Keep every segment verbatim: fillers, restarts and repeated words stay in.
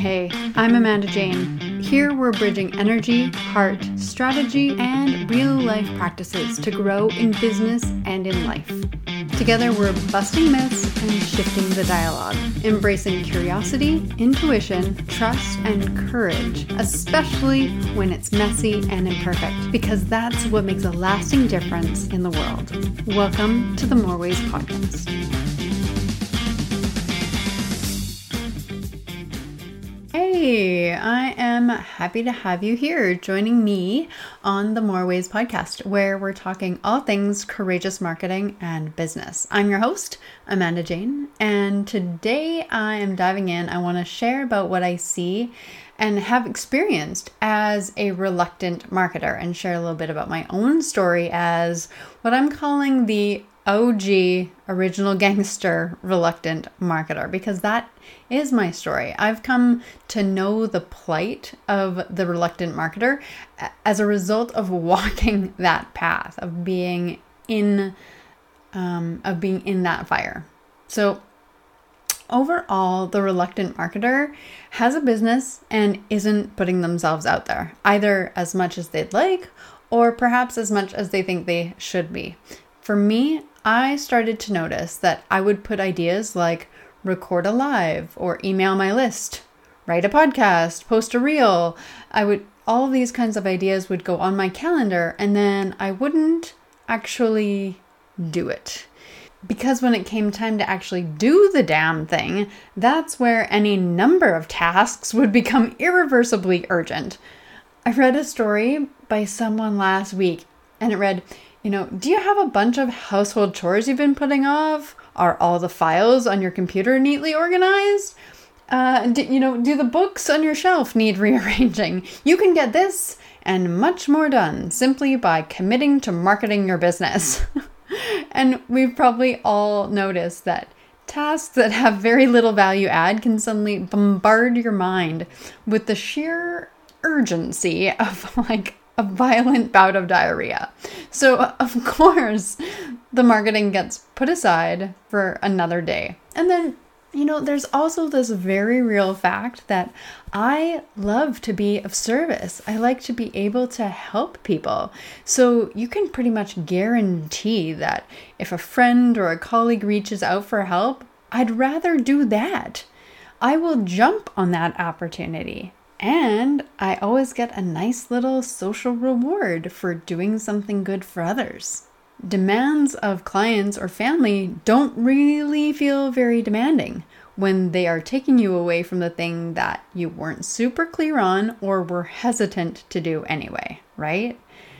Hey, I'm Amanda Jane. Here we're bridging energy, heart, strategy, and real-life practices to grow in business and in life. Together we're busting myths and shifting the dialogue, embracing curiosity, intuition, trust, and courage, especially when it's messy and imperfect, because that's what makes a lasting difference in the world. Welcome to the More Ways Podcast. Hey, I am happy to have you here joining me on the More Ways Podcast, where we're talking all things courageous marketing and business. I'm your host, Amanda Jane, and today I am diving in. I want to share about what I see and have experienced as a reluctant marketer and share a little bit about my own story as what I'm calling the O G original gangster reluctant marketer, because that is my story. I've come to know the plight of the reluctant marketer as a result of walking that path, of being in um, of being in that fire. So overall, the reluctant marketer has a business and isn't putting themselves out there, either as much as they'd like or perhaps as much as they think they should be. For me, I started to notice that I would put ideas like record a live or email my list, write a podcast, post a reel. I would, all of these kinds of ideas would go on my calendar, and then I wouldn't actually do it. Because when it came time to actually do the damn thing, that's where any number of tasks would become irreversibly urgent. I read a story by someone last week, and it read, you know, do you have a bunch of household chores you've been putting off? Are all the files on your computer neatly organized? Uh, do, you know, do the books on your shelf need rearranging? You can get this and much more done simply by committing to marketing your business. And we've probably all noticed that tasks that have very little value add can suddenly bombard your mind with the sheer urgency of like a violent bout of diarrhea. So of course, the marketing gets put aside for another day. And then, you know, there's also this very real fact that I love to be of service. I like to be able to help people. So you can pretty much guarantee that if a friend or a colleague reaches out for help, I'd rather do that. I will jump on that opportunity. And I always get a nice little social reward for doing something good for others. Demands of clients or family don't really feel very demanding when they are taking you away from the thing that you weren't super clear on or were hesitant to do anyway, right?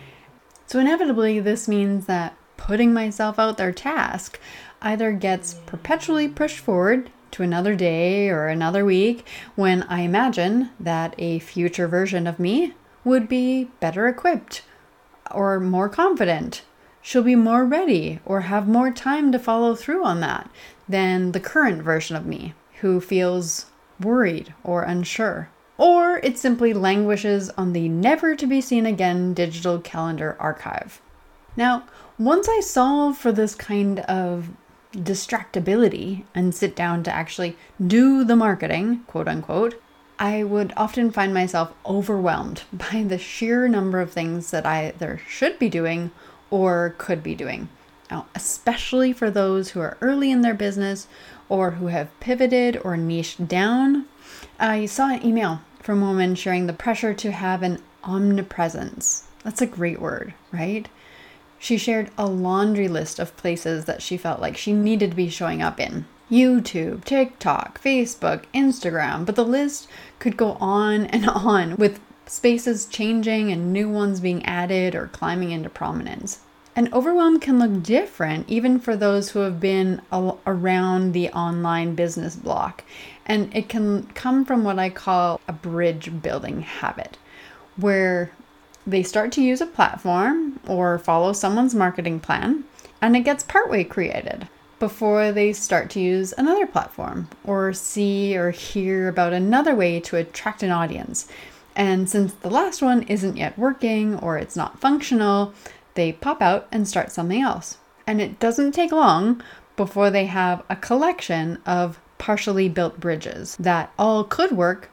So inevitably, this means that putting myself out there task either gets perpetually pushed forward to another day or another week when I imagine that a future version of me would be better equipped or more confident. She'll be more ready or have more time to follow through on that than the current version of me who feels worried or unsure. Or it simply languishes on the never to be seen again digital calendar archive. Now, once I solve for this kind of distractibility and sit down to actually do the marketing, quote unquote, I would often find myself overwhelmed by the sheer number of things that I either should be doing or could be doing. Now, especially for those who are early in their business or who have pivoted or niched down. I saw an email from a woman sharing the pressure to have an omnipresence. That's a great word, right? She shared a laundry list of places that she felt like she needed to be showing up in. YouTube, TikTok, Facebook, Instagram, but the list could go on and on with spaces changing and new ones being added or climbing into prominence. And overwhelm can look different even for those who have been a- around the online business block. And it can come from what I call a bridge building habit, where they start to use a platform or follow someone's marketing plan, and it gets partway created before they start to use another platform or see or hear about another way to attract an audience. And since the last one isn't yet working or it's not functional, they pop out and start something else. And it doesn't take long before they have a collection of partially built bridges that all could work,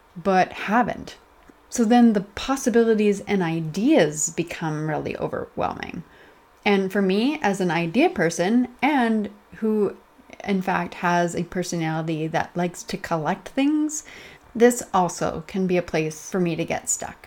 but haven't. So then the possibilities and ideas become really overwhelming. And for me, as an idea person, and who in fact has a personality that likes to collect things, this also can be a place for me to get stuck.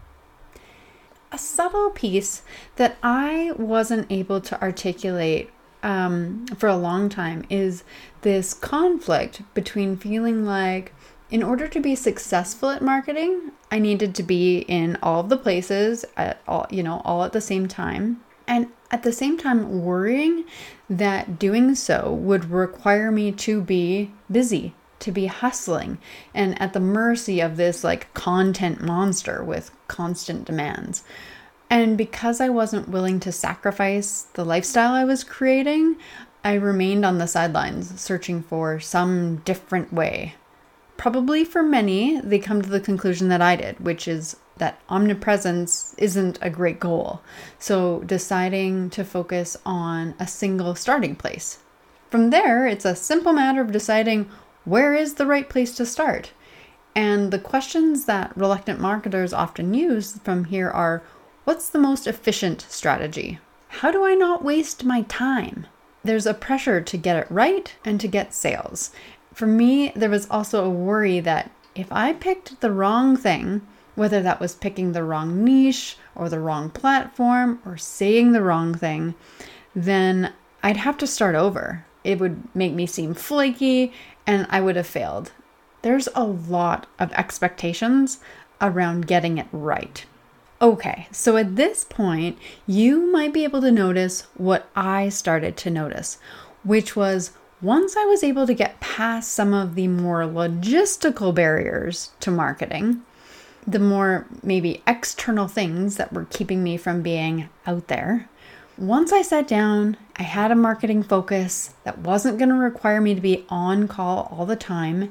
A subtle piece that I wasn't able to articulate um, for a long time is this conflict between feeling like in order to be successful at marketing, I needed to be in all of the places at all, you know, all at the same time. And at the same time worrying that doing so would require me to be busy, to be hustling, and at the mercy of this like content monster with constant demands. And because I wasn't willing to sacrifice the lifestyle I was creating, I remained on the sidelines searching for some different way. Probably for many, they come to the conclusion that I did, which is that omnipresence isn't a great goal. So deciding to focus on a single starting place. From there, it's a simple matter of deciding where is the right place to start. And the questions that reluctant marketers often use from here are, what's the most efficient strategy? How do I not waste my time? There's a pressure to get it right and to get sales. For me, there was also a worry that if I picked the wrong thing, whether that was picking the wrong niche or the wrong platform or saying the wrong thing, then I'd have to start over. It would make me seem flaky and I would have failed. There's a lot of expectations around getting it right. Okay, so at this point, you might be able to notice what I started to notice, which was once I was able to get past some of the more logistical barriers to marketing, the more maybe external things that were keeping me from being out there. Once I sat down, I had a marketing focus that wasn't going to require me to be on call all the time.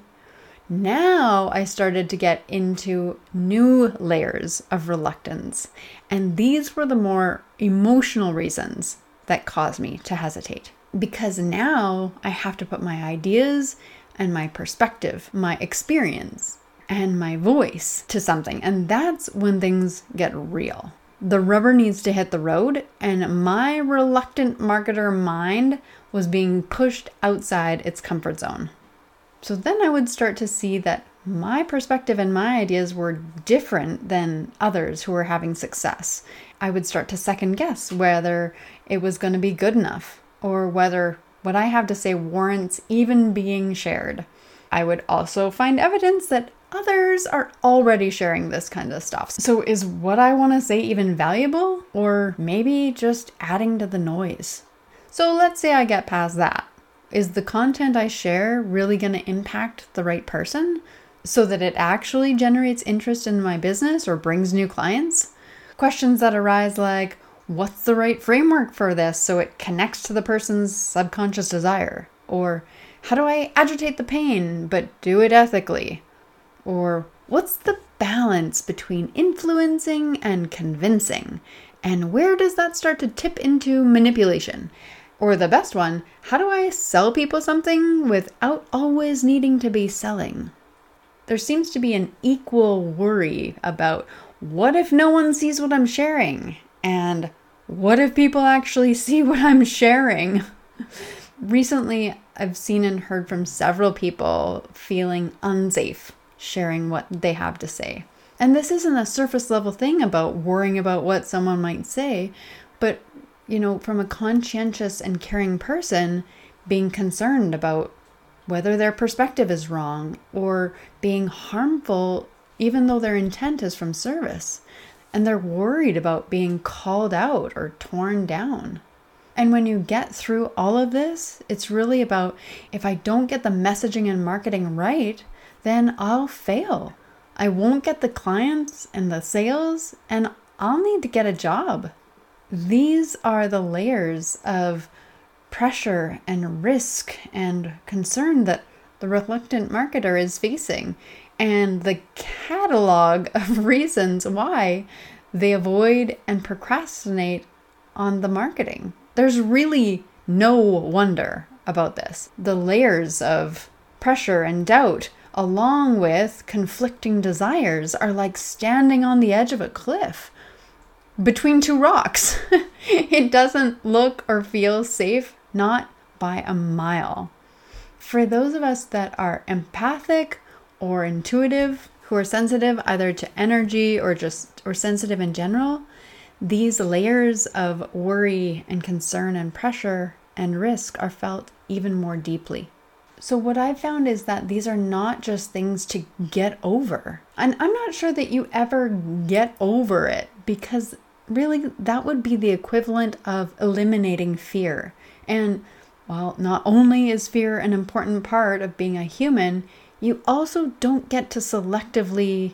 Now I started to get into new layers of reluctance, and these were the more emotional reasons that caused me to hesitate. Because now I have to put my ideas and my perspective, my experience, and my voice to something. And that's when things get real. The rubber needs to hit the road, and my reluctant marketer mind was being pushed outside its comfort zone. So then I would start to see that my perspective and my ideas were different than others who were having success. I would start to second guess whether it was going to be good enough or whether what I have to say warrants even being shared. I would also find evidence that others are already sharing this kind of stuff. So is what I want to say even valuable, or maybe just adding to the noise? So let's say I get past that. Is the content I share really going to impact the right person so that it actually generates interest in my business or brings new clients? Questions that arise like, what's the right framework for this so it connects to the person's subconscious desire? Or how do I agitate the pain but do it ethically? Or what's the balance between influencing and convincing? And where does that start to tip into manipulation? Or the best one, how do I sell people something without always needing to be selling? There seems to be an equal worry about what if no one sees what I'm sharing? And what if people actually see what I'm sharing? Recently, I've seen and heard from several people feeling unsafe sharing what they have to say. And this isn't a surface level thing about worrying about what someone might say, but, you know, from a conscientious and caring person, being concerned about whether their perspective is wrong or being harmful, even though their intent is from service. And they're worried about being called out or torn down. And when you get through all of this, it's really about, if I don't get the messaging and marketing right, then I'll fail. I won't get the clients and the sales, and I'll need to get a job. These are the layers of pressure and risk and concern that the reluctant marketer is facing, and the catalog of reasons why they avoid and procrastinate on the marketing. There's really no wonder about this. The layers of pressure and doubt along with conflicting desires, are like standing on the edge of a cliff between two rocks. It doesn't look or feel safe, not by a mile. For those of us that are empathic or intuitive, who are sensitive either to energy or just or sensitive in general, these layers of worry and concern and pressure and risk are felt even more deeply. So what I've found is that these are not just things to get over. And I'm not sure that you ever get over it, because really that would be the equivalent of eliminating fear. And while not only is fear an important part of being a human, you also don't get to selectively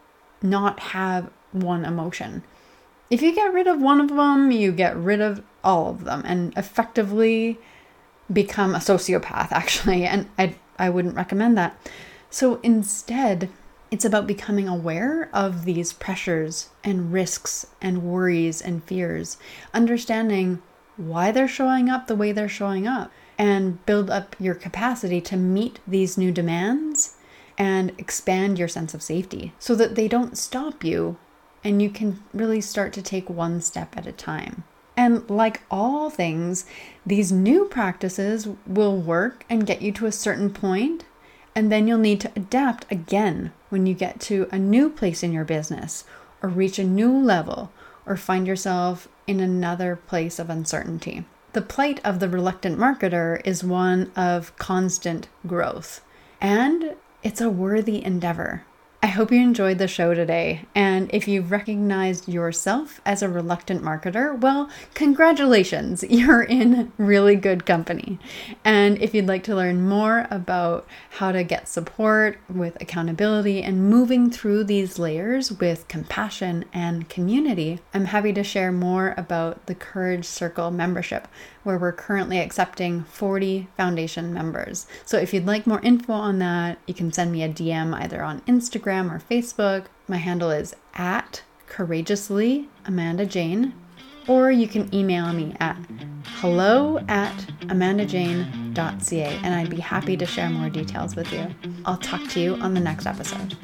not have one emotion. If you get rid of one of them, you get rid of all of them and effectively become a sociopath, actually. And I, I wouldn't recommend that. So instead, it's about becoming aware of these pressures and risks and worries and fears, understanding why they're showing up the way they're showing up, and build up your capacity to meet these new demands and expand your sense of safety so that they don't stop you and you can really start to take one step at a time. And like all things, these new practices will work and get you to a certain point, and then you'll need to adapt again when you get to a new place in your business or reach a new level or find yourself in another place of uncertainty. The plight of the reluctant marketer is one of constant growth, and it's a worthy endeavor. I hope you enjoyed the show today, and if you've recognized yourself as a reluctant marketer, well, congratulations, you're in really good company. And if you'd like to learn more about how to get support with accountability and moving through these layers with compassion and community, I'm happy to share more about the Courage Circle membership, where we're currently accepting forty foundation members. So if you'd like more info on that, you can send me a D M either on Instagram or Facebook. My handle is at courageously Amanda Jane, or you can email me at hello at amandajane dot c a, and I'd be happy to share more details with you. I'll talk to you on the next episode.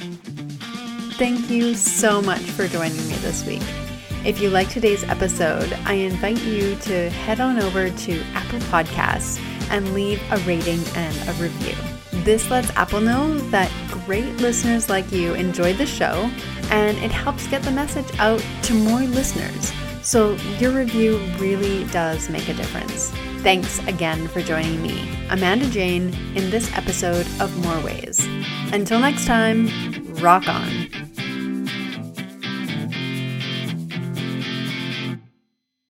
Thank you so much for joining me this week. If you like today's episode, I invite you to head on over to Apple Podcasts and leave a rating and a review. This lets Apple know that great listeners like you enjoyed the show, and it helps get the message out to more listeners. So your review really does make a difference. Thanks again for joining me, Amanda Jane, in this episode of More Ways. Until next time, rock on.